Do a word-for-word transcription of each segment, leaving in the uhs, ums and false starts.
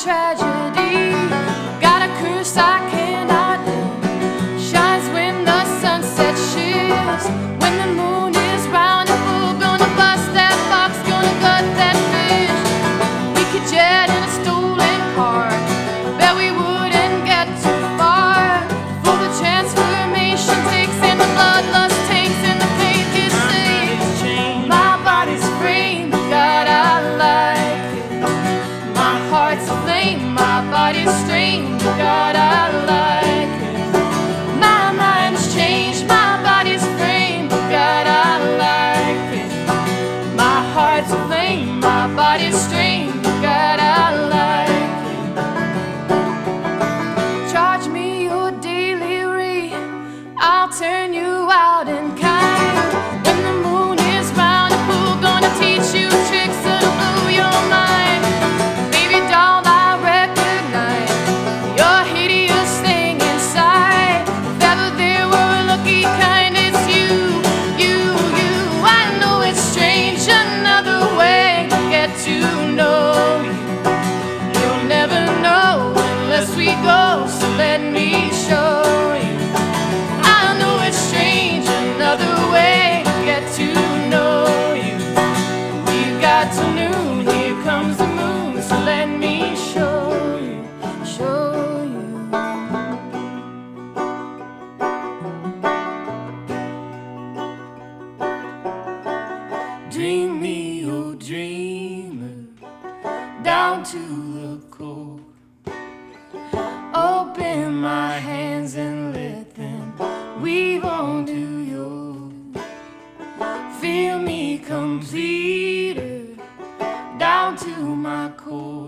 tragedy. Got a curse I cannot name. Shines when the sunset shifts. When the moon is round and full, gonna bust that fox, gonna gut that fish. We could jet in a stolen car. Bet we wouldn't get too far. For the transformation takes and the bloodlust tanks and the pain gets safe. My body's framed, God, I like it. My heart's aflame, my body's strained, God, I like it. My mind's changed, my body's framed, God, I like it. My heart's aflame, my body's strained, God, I like it. Charge me your daily rate, I'll turn you out in kind. When the moon is round and full, gonna teach you tricks that'll blow your mind. Baby doll, I recognize your hideous thing inside. If ever there were a lucky kind, it's you, you, you. I know it's strange, another way to get to know you. You'll never know unless we go, so let me show you. I know it's strange, another way to get to know you. We got to noon, here comes the moon, so let me show you, show you. Dream me, oh dreamer, down to the core. Open my hands and let them weave onto yours. Feel me completer, down to my core.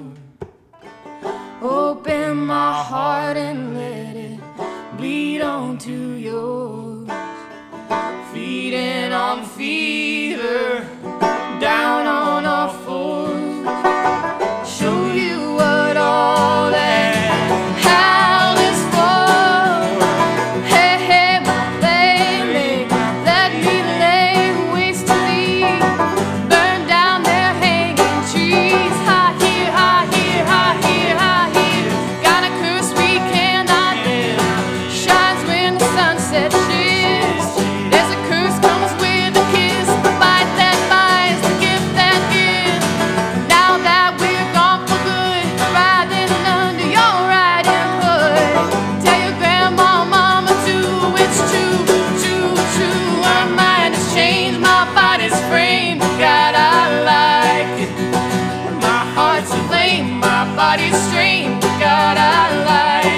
Open my heart and let it bleed onto yours. Feeding on fever, down on our fours. Show you what all that hell is for. Hey, hey, my baby, let me lay waste to thee. Burn down their hanging trees. High here, high here, high here, high here. Got a curse we cannot live. Shines when the sunset shifts. There's a curse comes with a kiss. The bite that buys, the gift that gives. Now that we're gone for good, riding under your riding hood. Tell your grandma, mama too, it's true, true, true. Our mind has changed, my body's framed, God, I like it. My heart's aflame, my body's strained, God, I like it.